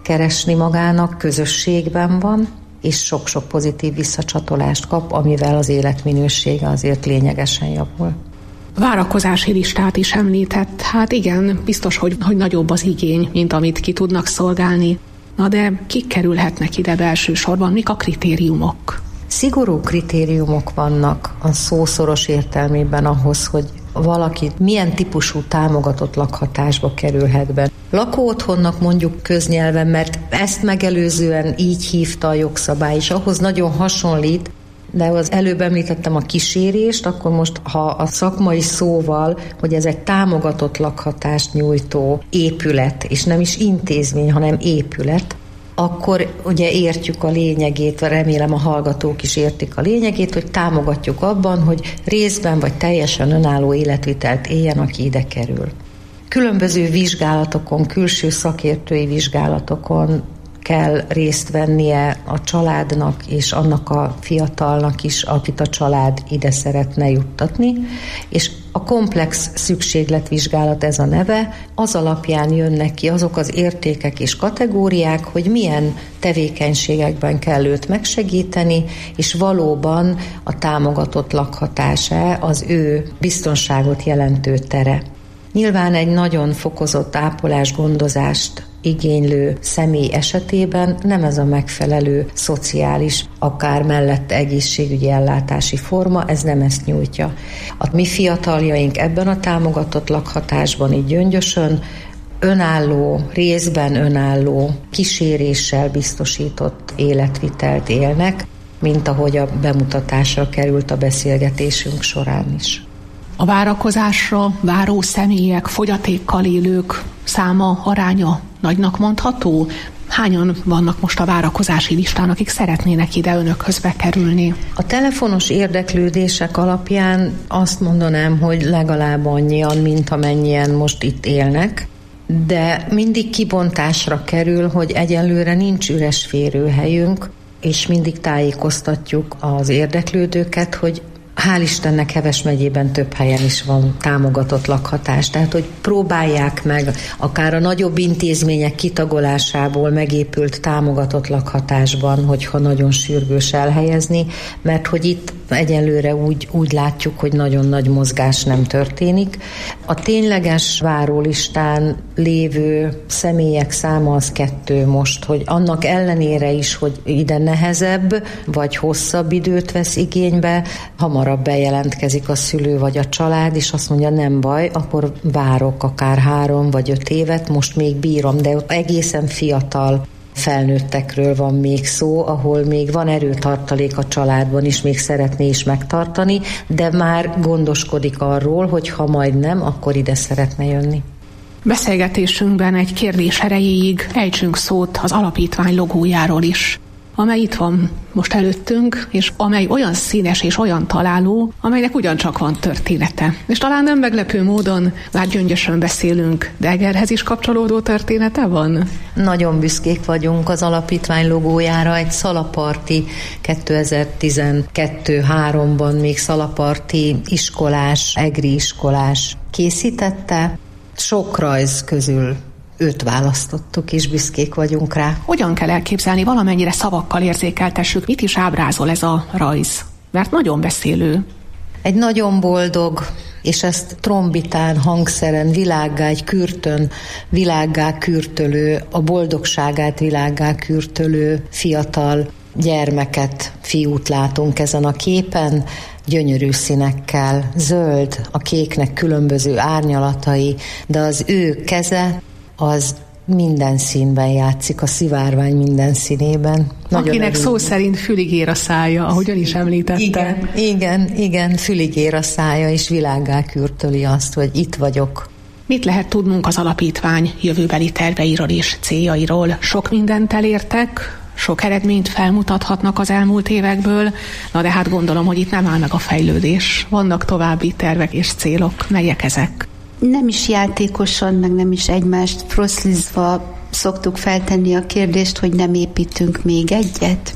keresni magának, közösségben van, és sok-sok pozitív visszacsatolást kap, amivel az életminősége azért lényegesen javul. Várakozási listát is említett. Hát igen, biztos, hogy, hogy nagyobb az igény, mint amit ki tudnak szolgálni. Na de kik kerülhetnek ide belsősorban? Mik a kritériumok? Szigorú kritériumok vannak a szószoros értelmében ahhoz, hogy valaki milyen típusú támogatott lakhatásba kerülhet be. Lakóotthonnak mondjuk köznyelven, mert ezt megelőzően így hívta a jogszabály, és ahhoz nagyon hasonlít, de az előbb említettem a kísérést, akkor most, ha a szakmai szóval, hogy ez egy támogatott lakhatást nyújtó épület, és nem is intézmény, hanem épület, akkor ugye értjük a lényegét, remélem a hallgatók is értik a lényegét, hogy támogatjuk abban, hogy részben vagy teljesen önálló életvitelt éljen, aki ide kerül. Különböző vizsgálatokon, külső szakértői vizsgálatokon kell részt vennie a családnak és annak a fiatalnak is, akit a család ide szeretne juttatni, és a komplex szükségletvizsgálat, ez a neve, az alapján jönnek ki azok az értékek és kategóriák, hogy milyen tevékenységekben kell őt megsegíteni, és valóban a támogatott lakhatása az ő biztonságot jelentő tere. Nyilván egy nagyon fokozott ápolás-gondozást igénylő személy esetében nem ez a megfelelő szociális, akár mellett egészségügyi ellátási forma, ez nem ezt nyújtja. A mi fiataljaink ebben a támogatott lakhatásban, így Gyöngyösön, önálló, részben önálló, kíséréssel biztosított életvitelt élnek, mint ahogy a bemutatásra került a beszélgetésünk során is. A várakozásra váró személyek, fogyatékkal élők száma, aránya nagynak mondható? Hányan vannak most a várakozási listán, akik szeretnének ide önökhöz bekerülni? A telefonos érdeklődések alapján azt mondanám, hogy legalább annyian, mint amennyien most itt élnek, de mindig kibontásra kerül, hogy egyelőre nincs üres férőhelyünk, és mindig tájékoztatjuk az érdeklődőket, hogy hál' Istennek Heves megyében több helyen is van támogatott lakhatás, tehát hogy próbálják meg akár a nagyobb intézmények kitagolásából megépült támogatott lakhatásban, hogyha nagyon sürgős elhelyezni, mert hogy itt egyelőre úgy, úgy látjuk, hogy nagyon nagy mozgás nem történik. A tényleges várólistán lévő személyek száma az kettő most, hogy annak ellenére is, hogy ide nehezebb vagy hosszabb időt vesz igénybe, hamarabb bejelentkezik a szülő vagy a család, és azt mondja, nem baj, akkor várok akár három vagy öt évet, most még bírom, de ott egészen fiatal felnőttekről van még szó, ahol még van erőtartalék a családban is, még szeretné is megtartani, de már gondoskodik arról, hogy ha majd nem, akkor ide szeretne jönni. Beszélgetésünkben egy kérdés erejéig ejtsünk szót az alapítvány logójáról is, amely itt van most előttünk, és amely olyan színes és olyan találó, amelynek ugyancsak van története. És talán nem meglepő módon, már Gyöngyösön beszélünk, de Egerhez is kapcsolódó története van? Nagyon büszkék vagyunk az alapítvány logójára, egy szalaparti kétezer-tizenkettő háromban még szalaparti iskolás, egri iskolás készítette. Sok rajz közül őt választottuk, és büszkék vagyunk rá. Hogyan kell elképzelni, valamennyire szavakkal érzékeltessük, mit is ábrázol ez a rajz? Mert nagyon beszélő. Egy nagyon boldog, és ezt trombitán, hangszeren, világgá, egy kürtön világgá kürtölő, a boldogságát világgá kürtölő fiatal gyermeket, fiút látunk ezen a képen, gyönyörű színekkel, zöld, a kéknek különböző árnyalatai, de az ő keze az minden színben játszik, a szivárvány minden színében. Nagyon Akinek örülünk. Szó szerint fülig ér a szája, ahogy ön is említette. Igen, igen, igen, fülig ér a szája, és világgá kürtöli azt, hogy itt vagyok. Mit lehet tudnunk az alapítvány jövőbeli terveiről és céljairól? Sok mindent elértek, sok eredményt felmutathatnak az elmúlt évekből, na de hát gondolom, hogy itt nem áll meg a fejlődés. Vannak további tervek és célok. Melyek ezek? Nem is játékosan, meg nem is egymást froszlizva szoktuk feltenni a kérdést, hogy nem építünk még egyet.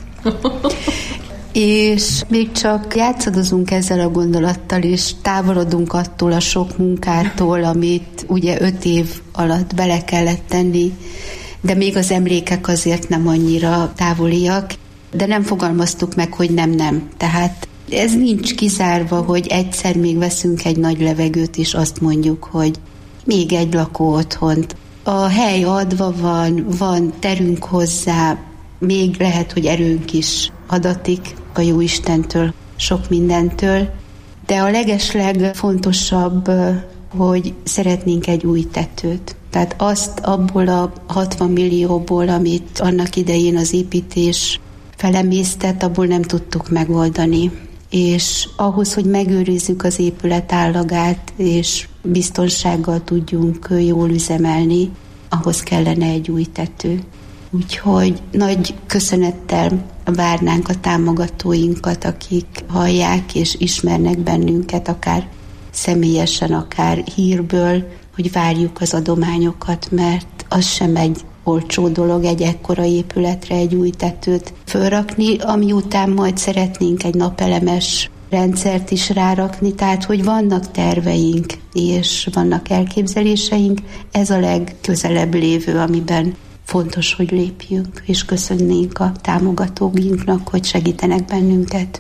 És még csak játszadozunk ezzel a gondolattal, és távolodunk attól a sok munkától, amit ugye öt év alatt bele kellett tenni de még az emlékek azért nem annyira távoliak, de nem fogalmaztuk meg, hogy nem-nem. Tehát ez nincs kizárva, hogy egyszer még veszünk egy nagy levegőt, és azt mondjuk, hogy még egy lakó otthont. A hely adva van, van terünk hozzá, még lehet, hogy erőnk is adatik a Jóistentől, sok mindentől, de a legesleg fontosabb, hogy szeretnénk egy új tetőt. Tehát azt abból a hatvan millióból, amit annak idején az építés felemésztett, abból nem tudtuk megoldani. És ahhoz, hogy megőrizzük az épület állagát, és biztonsággal tudjunk jól üzemelni, ahhoz kellene egy új tető. Úgyhogy nagy köszönettel várnánk a támogatóinkat, akik hallják és ismernek bennünket, akár személyesen, akár hírből, hogy várjuk az adományokat, mert az sem egy olcsó dolog egy ekkora épületre egy új tetőt fölrakni, ami után majd szeretnénk egy napelemes rendszert is rárakni, tehát hogy vannak terveink és vannak elképzeléseink, ez a legközelebb lévő, amiben fontos, hogy lépjünk, és köszönnénk a támogatóinknak, hogy segítenek bennünket.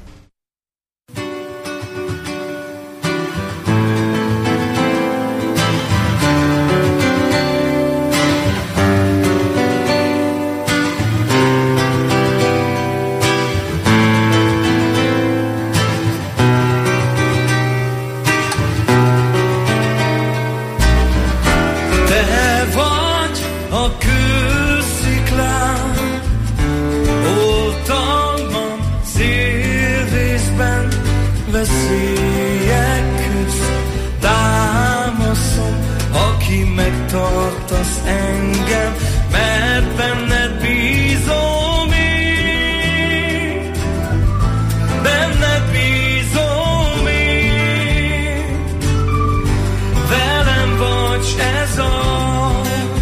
Megtartasz engem, mert benned bízom én, benned bízom én, velem vagy, s ez a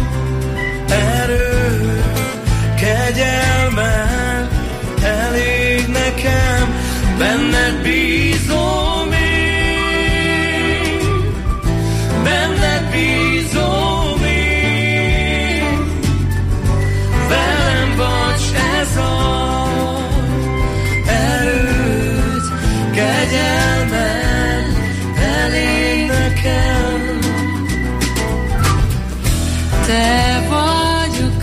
erő, kegyelmed elég nekem, benned bízom én, benned bízom. Te vagy a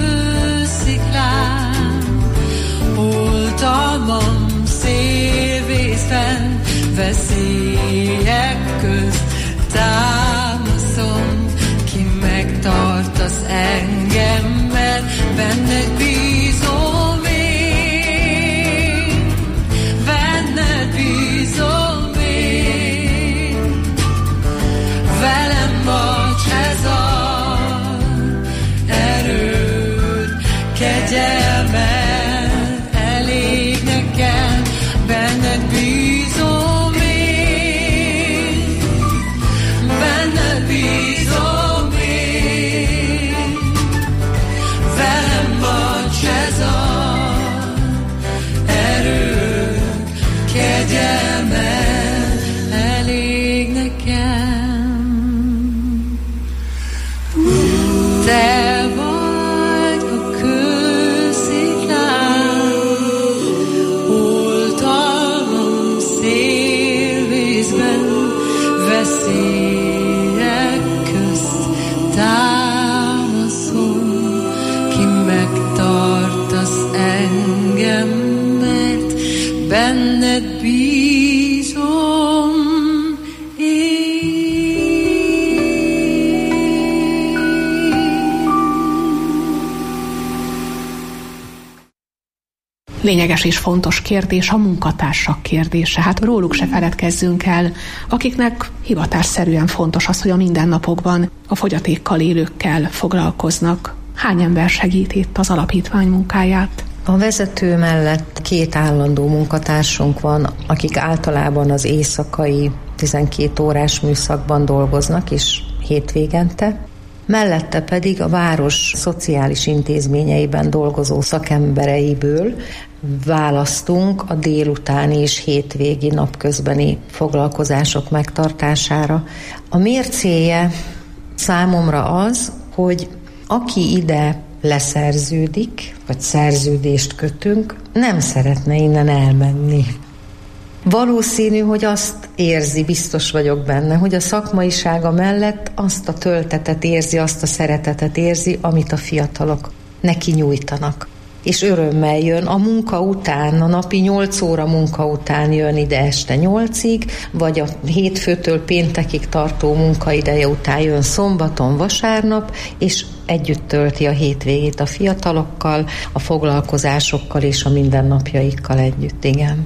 kősziklám, oltalmam szélvészben, veszélyek közt támaszom, ki megtartasz engem, mert benned bízom én, benned bízom én, velem vagy, ez a kegyelmed elég nekem, benned bízom én, benned bízom én, velem vagy, ez a erő, kegyelmed elég nekem. Te vagy veszélyek közt támaszom, ki megtartasz engem, mert benned bízom én. Lényeges és fontos kérdés a munkatársak kérdése. Hát róluk se feledkezzünk el, akiknek hivatásszerűen fontos az, hogy a mindennapokban a fogyatékkal élőkkel foglalkoznak. Hány ember segít itt az alapítvány munkáját? A vezető mellett két állandó munkatársunk van, akik általában az éjszakai tizenkét órás műszakban dolgoznak, és hétvégente. Mellette pedig a város szociális intézményeiben dolgozó szakembereiből választunk a délutáni és hétvégi napközbeni foglalkozások megtartására. A mércéje számomra az, hogy aki ide leszerződik, vagy szerződést kötünk, nem szeretne innen elmenni. Valószínű, hogy azt érzi, biztos vagyok benne, hogy a szakmaisága mellett azt a töltetet érzi, azt a szeretetet érzi, amit a fiatalok neki nyújtanak. És örömmel jön a munka után, a napi nyolc óra munka után jön ide este nyolcig, vagy a hétfőtől péntekig tartó munkaideje után jön szombaton, vasárnap, és együtt tölti a hétvégét a fiatalokkal, a foglalkozásokkal és a mindennapjaikkal együtt, igen.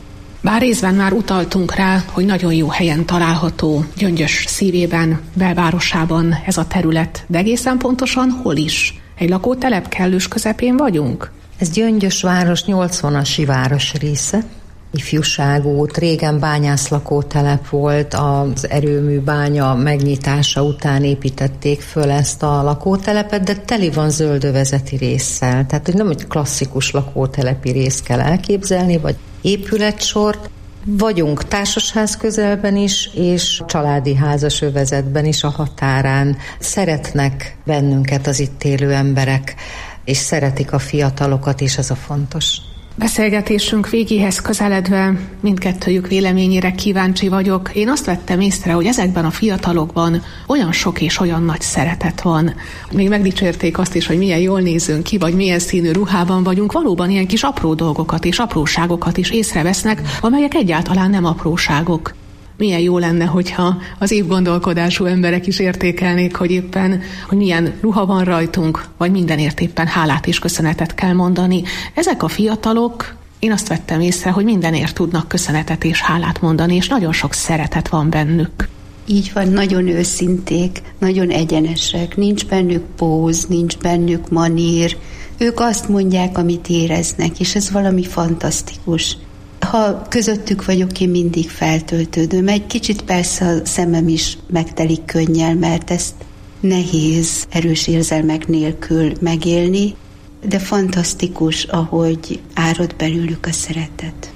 Bár részben már utaltunk rá, hogy nagyon jó helyen található Gyöngyös szívében, belvárosában ez a terület, de egészen pontosan hol is? Egy lakótelep kellős közepén vagyunk? Ez Gyöngyös város nyolcvanasi város része. Ifjúságút, régen bányász lakótelep volt, az erőműbánya megnyitása után építették föl ezt a lakótelepet, de teli van zöldövezeti résszel. Tehát, hogy nem egy klasszikus lakótelepi részt kell elképzelni, vagy épületsort. Vagyunk társasház közelben is, és családi házas övezetben is a határán. Szeretnek bennünket az itt élő emberek, és szeretik a fiatalokat, és ez a fontos. Beszélgetésünk végéhez közeledve mindkettőjük véleményére kíváncsi vagyok. Én azt vettem észre, hogy ezekben a fiatalokban olyan sok és olyan nagy szeretet van. Még megdicsérték azt is, hogy milyen jól nézünk ki, vagy milyen színű ruhában vagyunk. Valóban ilyen kis apró dolgokat és apróságokat is észrevesznek, amelyek egyáltalán nem apróságok. Milyen jó lenne, hogyha az évgondolkodású emberek is értékelnék, hogy éppen, hogy milyen ruha van rajtunk, vagy mindenért éppen hálát és köszönetet kell mondani. Ezek a fiatalok, én azt vettem észre, hogy mindenért tudnak köszönetet és hálát mondani, és nagyon sok szeretet van bennük. Így van, nagyon őszinték, nagyon egyenesek, nincs bennük póz, nincs bennük manír. Ők azt mondják, amit éreznek, és ez valami fantasztikus. Ha közöttük vagyok, én mindig feltöltődöm. Egy kicsit persze a szemem is megtelik könnyel, mert ezt nehéz erős érzelmek nélkül megélni, de fantasztikus, ahogy árad belőlük a szeretet.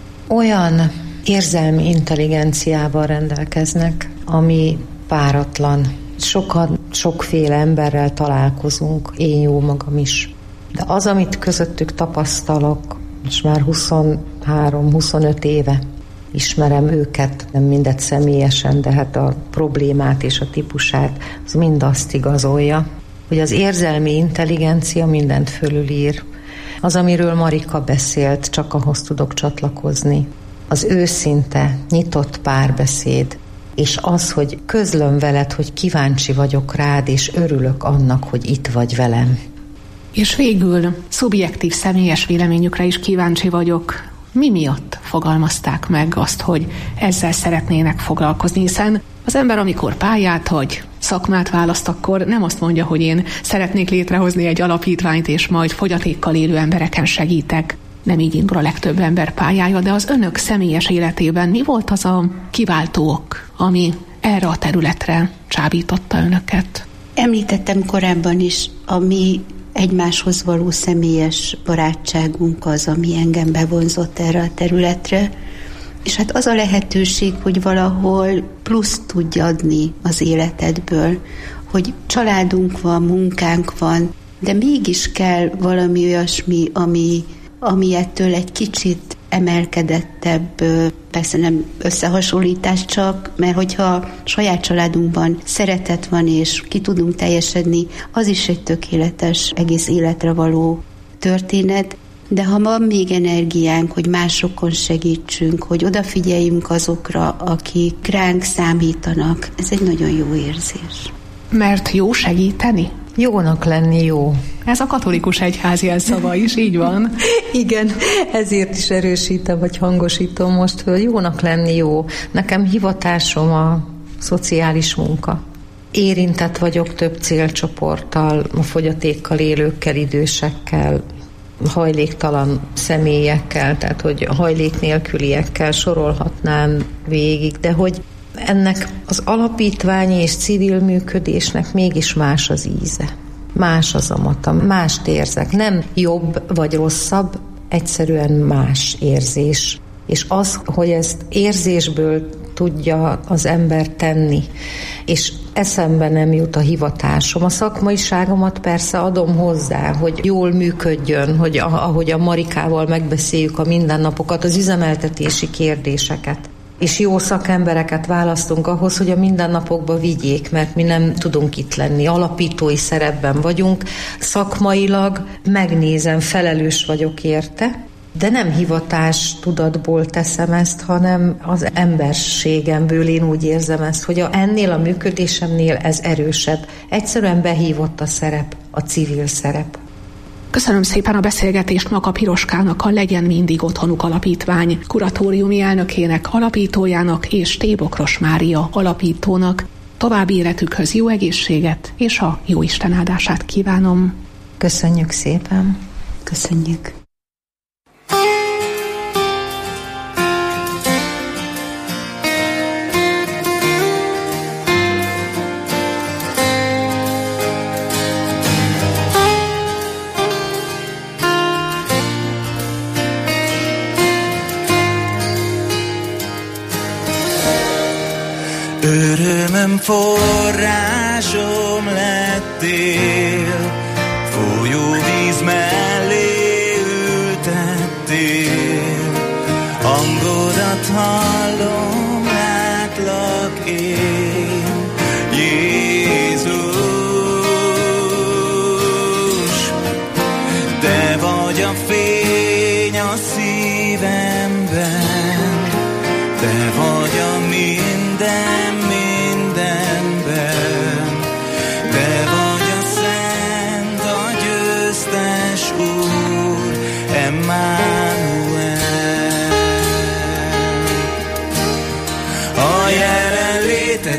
Olyan érzelmi intelligenciával rendelkeznek, ami páratlan. Sokan, sokféle emberrel találkozunk, én jó magam is. De az, amit közöttük tapasztalok, és már huszonhárom-huszonöt éve ismerem őket, nem mindet személyesen, de hát a problémát és a típusát, az mind azt igazolja, hogy az érzelmi intelligencia mindent fölülír. Az, amiről Marika beszélt, csak ahhoz tudok csatlakozni. Az őszinte, nyitott párbeszéd, és az, hogy közlöm veled, hogy kíváncsi vagyok rád, és örülök annak, hogy itt vagy velem. És végül szubjektív, személyes véleményükre is kíváncsi vagyok. Mi miatt fogalmazták meg azt, hogy ezzel szeretnének foglalkozni? Hiszen az ember, amikor pályát vagy szakmát választ, akkor nem azt mondja, hogy én szeretnék létrehozni egy alapítványt, és majd fogyatékkal élő embereken segítek. Nem így indul a legtöbb ember pályája, de az önök személyes életében mi volt az a kiváltó ok, ami erre a területre csábította önöket? Említettem korábban is, a mi egymáshoz való személyes barátságunk az, ami engem bevonzott erre a területre, és hát az a lehetőség, hogy valahol plusz tudj adni az életedből, hogy családunk van, munkánk van, de mégis kell valami olyasmi, ami, ami ettől egy kicsit emelkedettebb, persze nem összehasonlítás csak, mert hogyha saját családunkban szeretet van, és ki tudunk teljesedni, az is egy tökéletes, egész életre való történet, de ha van még energiánk, hogy másokon segítsünk, hogy odafigyeljünk azokra, akik ránk számítanak, ez egy nagyon jó érzés. Mert jó segíteni? Jónak lenni jó. Ez a katolikus egyház jelszava is, így van. Igen, ezért is erősítem, vagy hangosítom most, hogy jónak lenni jó. Nekem hivatásom a szociális munka. Érintett vagyok több célcsoporttal, a fogyatékkal élőkkel, idősekkel, hajléktalan személyekkel, tehát hogy hajlék nélküliekkel sorolhatnám végig, de hogy ennek az alapítványi és civil működésnek mégis más az íze. Más az amata, mást érzek. Nem jobb vagy rosszabb, egyszerűen más érzés. És az, hogy ezt érzésből tudja az ember tenni, és eszembe nem jut a hivatásom. A szakmaiságomat persze adom hozzá, hogy jól működjön, hogy ahogy a Marikával megbeszéljük a mindennapokat, az üzemeltetési kérdéseket. És jó szakembereket választunk ahhoz, hogy a mindennapokba vigyék, mert mi nem tudunk itt lenni. Alapítói szerepben vagyunk, szakmailag megnézem, felelős vagyok érte, de nem hivatás tudatból teszem ezt, hanem az emberségemből én úgy érzem ezt, hogy a, ennél a működésemnél ez erősebb. Egyszerűen behívott a szerep, a civil szerep. Köszönöm szépen a beszélgetést Maka Piroskának, a Legyen Mindig Otthonuk Alapítvány kuratóriumi elnökének, alapítójának és T. Bokros Mária alapítónak. További életükhöz jó egészséget és a jó Isten áldását kívánom. Köszönjük szépen. Köszönjük. Örömöm forrásom lettél, folyóvíz mellé ültettél, hangodat hallom, látlak én, Jézus. Te vagy a fény a szívemben, te vagy a minden, a jelenléted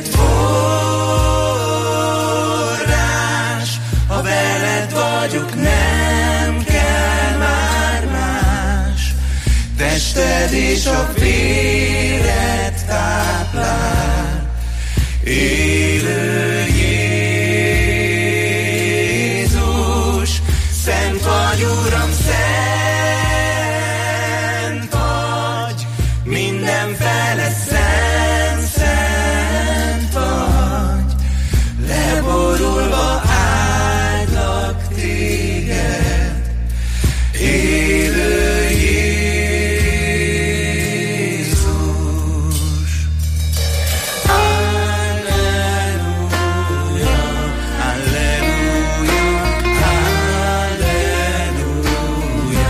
forrás, ha veled vagyok, nem kell már más, tested és a véred táplál, élő Jézus, szent vagy Uram, szent vagy, mindenfele szent, szent vagy, leborulva áldlak téged, élő Jézus. Alleluja, alleluja, alleluja.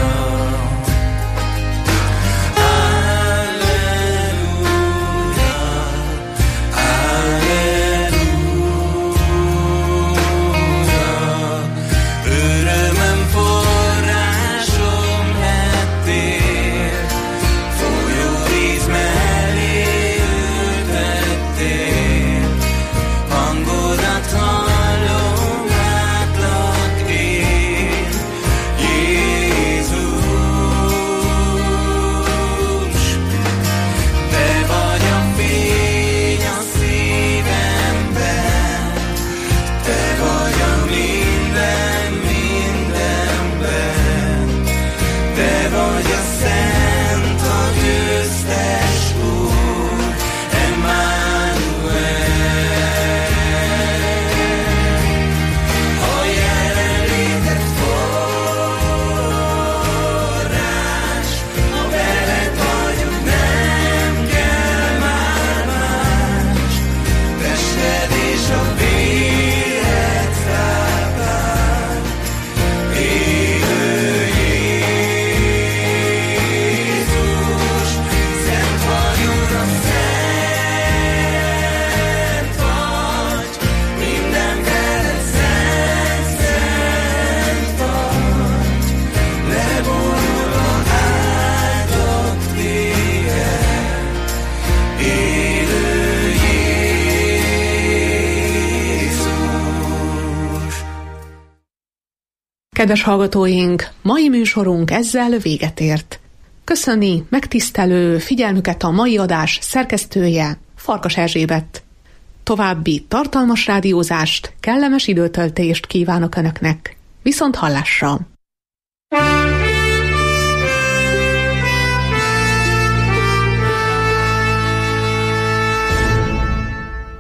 Kedves hallgatóink, mai műsorunk ezzel véget ért. Köszöni megtisztelő figyelmüket a mai adás szerkesztője, Farkas Erzsébet. További tartalmas rádiózást, kellemes időtöltést kívánok Önöknek. Viszont hallásra!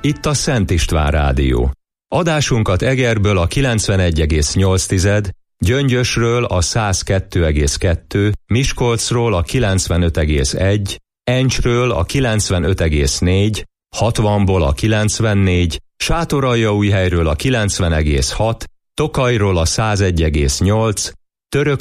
Itt a Szent István Rádió. Adásunkat Egerből a kilencvenegy egész nyolc, Gyöngyösről a száz kettő egész kettő, Miskolcról a kilencvenöt egész egy, Encsről a kilencvenöt egész négy, hatvanból a kilencvennégy, Sátoraljaújhelyről a kilencven egész hat, Tokajról a száz egy egész nyolc, Török